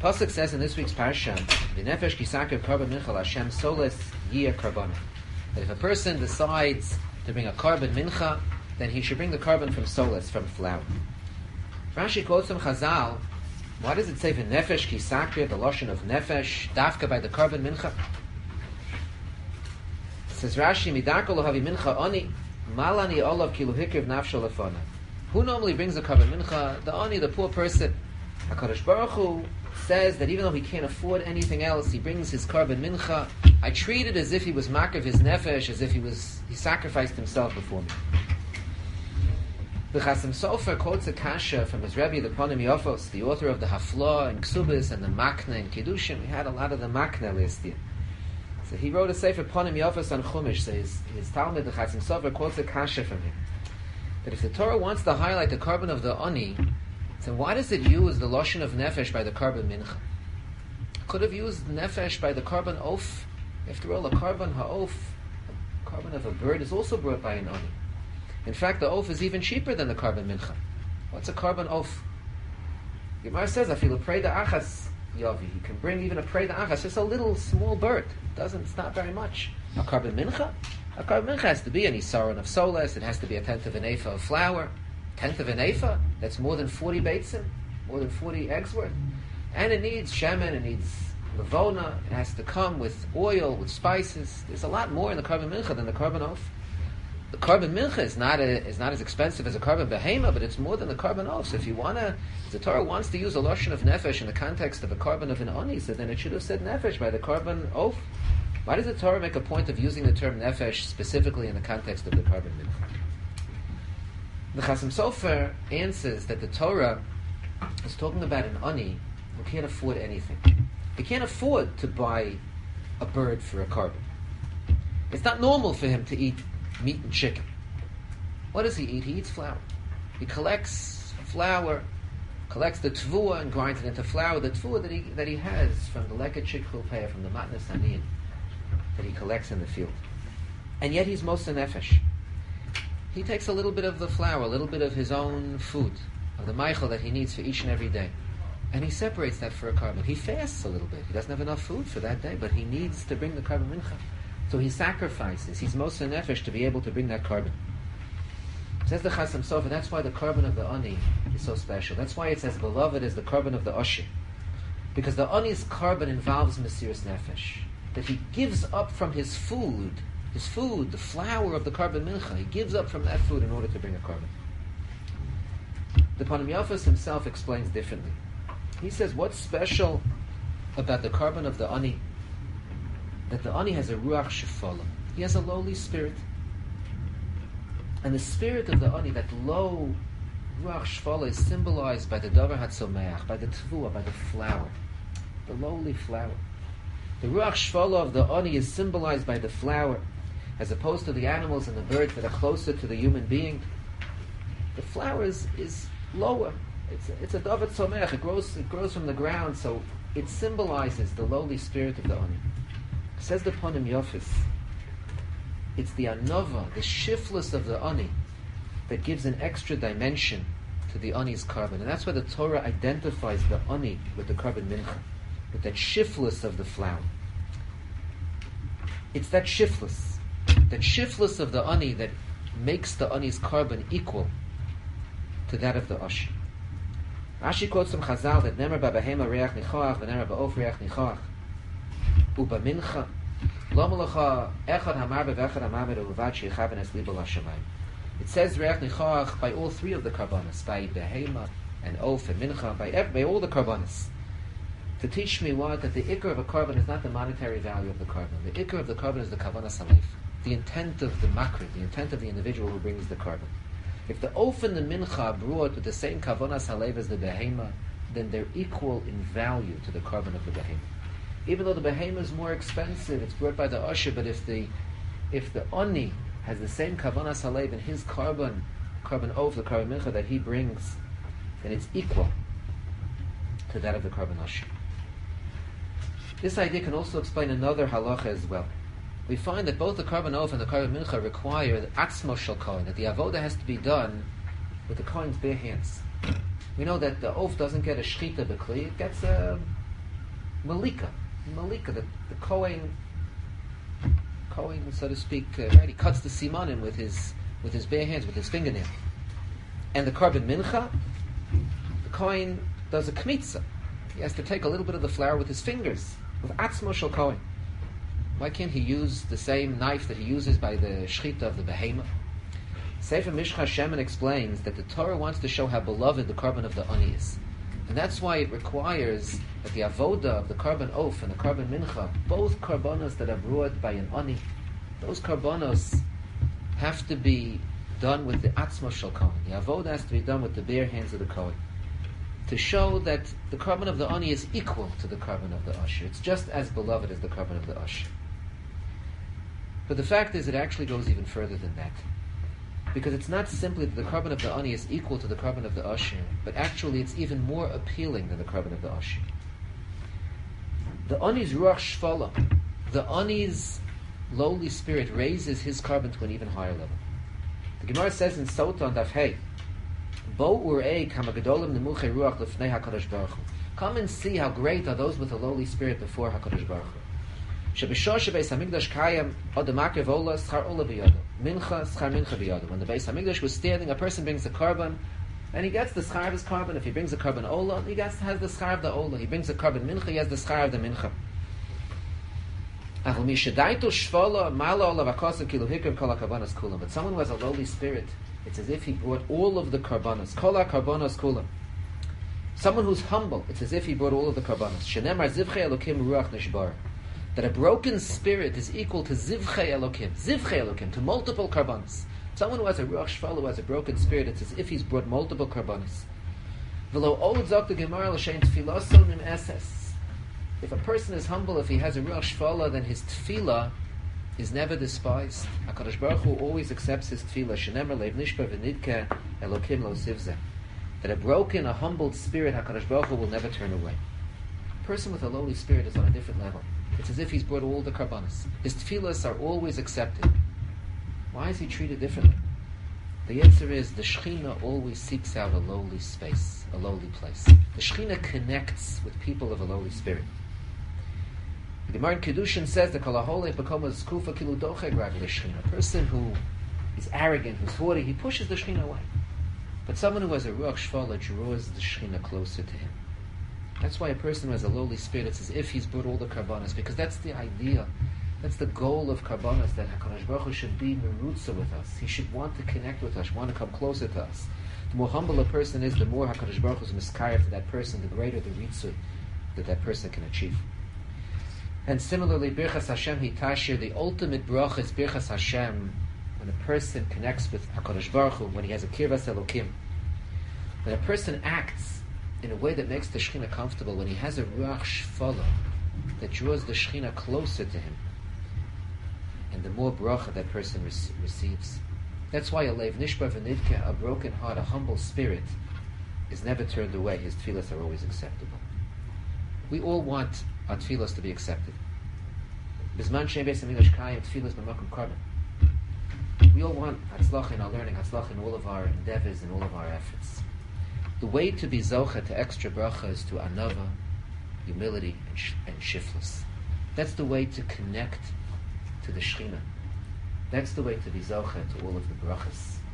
Pasuk says in this week's parsha, "V'nefesh kisaker karban mincha Hashem soles yiyah karbana." That if a person decides to bring a karban mincha, then he should bring the karban from soles, from flour. Rashi quotes from Chazal. Why does it say v'nefesh kisaker, the lashon of nefesh, dafka by the karban mincha? It says Rashi, "Midarko lohavi mincha oni malani olav kilu hikriv nafsho lefana." Who normally brings a karban mincha? The ani, the poor person. HaKadosh Baruch Hu says that even though he can't afford anything else, he brings his karban mincha. I treat it as if he was makav his nefesh, as if he sacrificed himself before me. The Chasam Sofer quotes a kasha from his Rebbe, the Ponim Yofos, the author of the Haflah and Ksubis and the Makna and Kiddushin. We had a lot of the Makna last year. So he wrote a sefer Ponim Yofos on Chumash. So his Talmud, the Chasam Sofer, quotes a kasha from him. That if the Torah wants to highlight the karban of the ani, so why does it use the lashon of nefesh by the karban mincha? Could have used nefesh by the karban oaf. After all, a karban ha'of, a karban of a bird, is also brought by an ani. In fact, the oaf is even cheaper than the karban mincha. What's a karban oaf? Gemara says, "Afilu preda achas yavi." You can bring even a preda achas, just a little small bird. It's not very much. A karban mincha? A karban mincha has to be an isaron of soles. It has to be a tenth of an ephah of flour. Tenth of an ephah, that's more than 40 beitzim, more than 40 eggs worth. And it needs shemen, it needs levona, it has to come with oil, with spices. There's a lot more in the karban mincha than the karban oaf. The karban mincha is not as expensive as a karban behema, but it's more than the karban oaf. So if the Torah wants to use a lashon of nefesh in the context of a karban of an ani, so then it should have said nefesh by the karban oaf. Why does the Torah make a point of using the term nefesh specifically in the context of the karban mincha? The Chasam Sofer answers that the Torah is talking about an ani who can't afford anything. He can't afford to buy a bird for a karban. It's not normal for him to eat meat and chicken. What does he eat? He eats flour. He collects flour, collects the tvua and grinds it into flour. The tvua that he has from the leket shikhu peh, from the matnas aniyin that he collects in the field. And yet he's most nefesh. He takes a little bit of the flour, a little bit of his own food, of the meichel that he needs for each and every day, and he separates that for a karban. He fasts a little bit. He doesn't have enough food for that day, but he needs to bring the karban mincha. So he sacrifices. He's most nefesh to be able to bring that karban. Says the Chasam Sofer, that's why the karban of the ani is so special. That's why it's as beloved as the karban of the osher. Because the ani's karban involves mesiras nefesh. That he gives up from his food, the flour of the karban mincha, he gives up from that food in order to bring a karban. The Ponim Yofos himself explains differently. He says, what's special about the karban of the ani? That the ani has a ruach shefala. He has a lowly spirit. And the spirit of the ani, that low ruach shefala, is symbolized by the davar hatzomeach, by the tvua, by the flour, the lowly flour. The ruach shefala of the ani is symbolized by the flour, as opposed to the animals and the birds that are closer to the human being. The flower is lower. It's a davar tzomeach. It grows from the ground, so it symbolizes the lowly spirit of the ani. Says the Ponim Yofos, it's the anova, the shiftless of the ani, that gives an extra dimension to the ani's karban. And that's why the Torah identifies the ani with the karban mincha, with that shiftless of the flower. It's that shiftless of the ani that makes the ani's karban equal to that of the osher. Rashi quotes from Chazal that Nemer ba'behema reach nichoach v'nemer ba'of reach nichoach uba mincha lo malacha echad hamar v'echad hamar v'uvad shechaven es libo l'shamayim. It says reach nichoach by all three of the karbanos, by behema and oaf and mincha, by all the karbanos, to teach me what? That the ikar of a karban is not the monetary value of the karban. The ikar of the karban is the kavanas halev, the intent of the makrid, the intent of the individual who brings the karban. If the oaf and the mincha are brought with the same kavanas halev as the behema, then they're equal in value to the karban of the behema. Even though the behema is more expensive, it's brought by the usher, but if the ani has the same kavanas halev in his karban oaf, the karban mincha that he brings, then it's equal to that of the karban usher. This idea can also explain another halacha as well. We find that both the karban oaf and the karban mincha require the atzmo shel kohen, that the avoda has to be done with the kohen's bare hands. We know that the oaf doesn't get a shchita b'kli; it gets a Malika, the Kohen, so to speak, right? He cuts the simanim with his bare hands, with his fingernail. And the Korban Mincha, the Kohen does a kmitza. He has to take a little bit of the flour with his fingers, with atzmo shel Kohen. Why can't he use the same knife that he uses by the shechita of the behemoth? Sefer Mishcha Shemen explains that the Torah wants to show how beloved the Korban of the Ani is. And that's why it requires that the avoda of the Korban Of and the Korban Mincha, both Korbanos that are brought by an Ani, those Korbanos have to be done with the Atzmo Shel Kohen. The avoda has to be done with the bare hands of the Kohen, to show that the Korban of the Ani is equal to the Korban of the Usher. It's just as beloved as the Korban of the Usher. But the fact is, it actually goes even further than that. Because it's not simply that the Korban of the Ani is equal to the Korban of the Usher, but actually it's even more appealing than the Korban of the Usher. The Ani's Ruach Shvala, the Ani's lowly spirit raises his Korban to an even higher level. The Gemara says in Sota on Daf Hey, Bo urei kama gedolim nemuchei ruach lefnei HaKadosh Baruch Hu. Come and see how great are those with a lowly spirit before HaKadosh Baruch Hu. Shebishor shebeis hamikdash kayam od makrev ola schar ola biyado. Mincha schar mincha biyado. When the Beis Hamikdash was standing, a person brings the korban, and he gets the schar of his korban. If he brings the korban ola, he has the schar of the ola. He brings the korban mincha, he has the schar of the mincha. But someone who has a lowly spirit, it's as if he brought all of the karbanos. Kola karbanos kula. Someone who's humble, it's as if he brought all of the karbanos. Shenemar zivchei elokim ruach nishbar. That a broken spirit is equal to zivchei elokim, to multiple karbanos. Someone who has a ruach shvala, who has a broken spirit, it's as if he's brought multiple karbanos. V'lo od zok the gemara l'shein tfiloso nim eses. If a person is humble, if he has a ruach shvala, then his tefillah is never despised. HaKadosh Baruch Hu always accepts his tefillah. Shenemar leiv nishbar v'nidke elokim lo zivzeh. That a broken, a humbled spirit, HaKadosh Baruch Hu will never turn away. A person with a lowly spirit is on a different level. It's as if he's brought all the karbanos. His tefillahs are always accepted. Why is he treated differently? The answer is the Shekhinah always seeks out a lowly space, a lowly place. The Shekhinah connects with people of a lowly spirit. The Gemara in Kedushin says that a person who is arrogant, who's haughty, he pushes the Shekhinah away. But someone who has a Ruach Shvala draws the Shekhinah closer to him. That's why a person who has a lowly spirit, it's as if he's brought all the karbanos, because that's the idea, that's the goal of karbanos, that HaKadosh Baruch Hu should be merutza with us. He should want to connect with us, want to come closer to us. The more humble a person is, the more HaKadosh Baruch Hu is miskayev to that person, the greater the ritzut that person can achieve. And similarly, Birchas Hashem Hitashir, the ultimate bracha is Birchas Hashem, when a person connects with HaKadosh Baruch Hu, when he has a kirvas elokim. When a person acts in a way that makes the Shekhinah comfortable, when he has a Ruach Shvala that draws the Shekhinah closer to him, and the more bracha that person receives. That's why a leiv nishbar v'nidke, a broken heart, a humble spirit, is never turned away. His tefillas are always acceptable. We all want our tefillas to be accepted. Bizman she'en beis hamikdash kayim tefillas b'makom korban. We all want hatzlacha in our learning, hatzlacha in all of our endeavors and all of our efforts. The way to be zocha to extra bracha is to anava, humility, and shiftless. That's the way to connect to the Shekhinah. That's the way to be zocha to all of the brachas.